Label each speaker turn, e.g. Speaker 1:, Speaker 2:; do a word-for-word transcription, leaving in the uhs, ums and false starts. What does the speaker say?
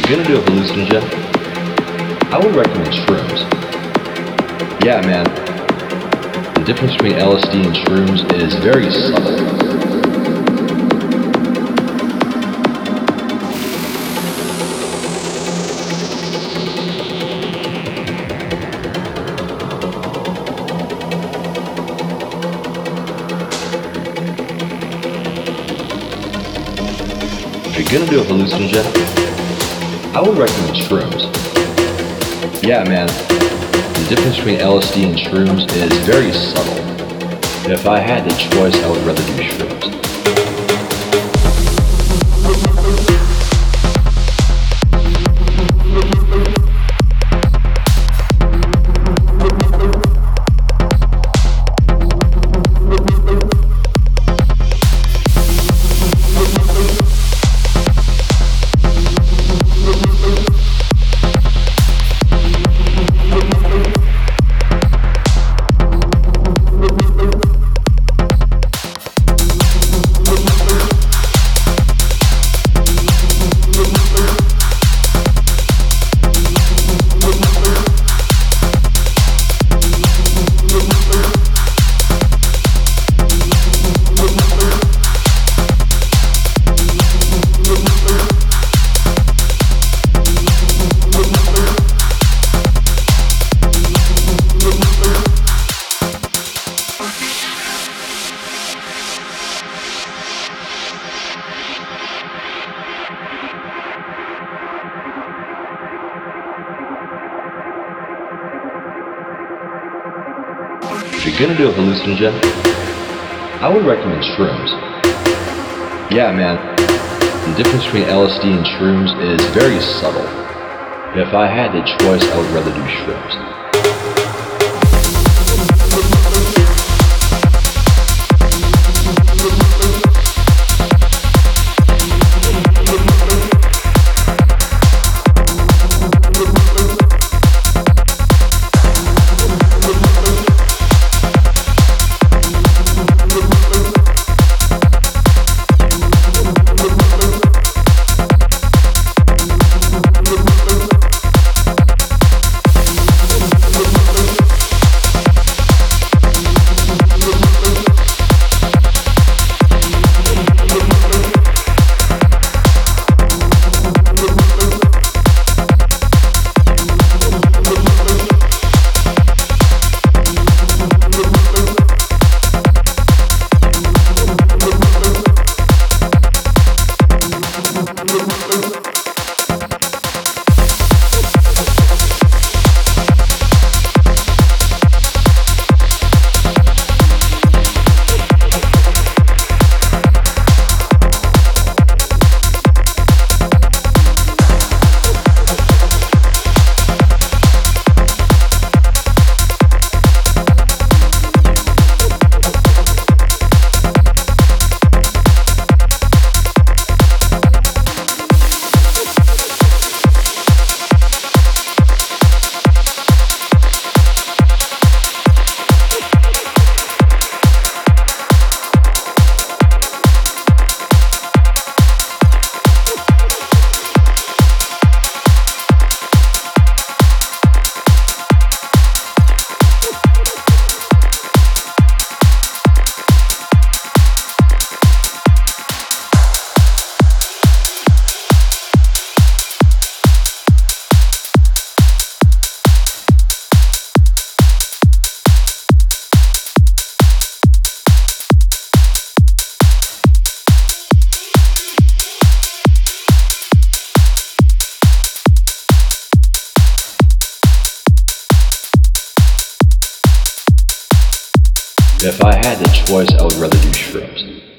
Speaker 1: If you're gonna do a hallucinogen, I would recommend shrooms. Yeah, man. The difference between L S D and shrooms is very subtle. If you're gonna do a hallucinogen, I would recommend shrooms. Yeah, man. The difference between L S D and shrooms is very subtle. And if I had the choice, I would rather do shrooms. If you're gonna do a hallucinogen, I would recommend shrooms. Yeah, man. The difference between L S D and shrooms is very subtle. And if I had the choice, I would rather do shrooms. If I had the choice, I would rather do shrooms.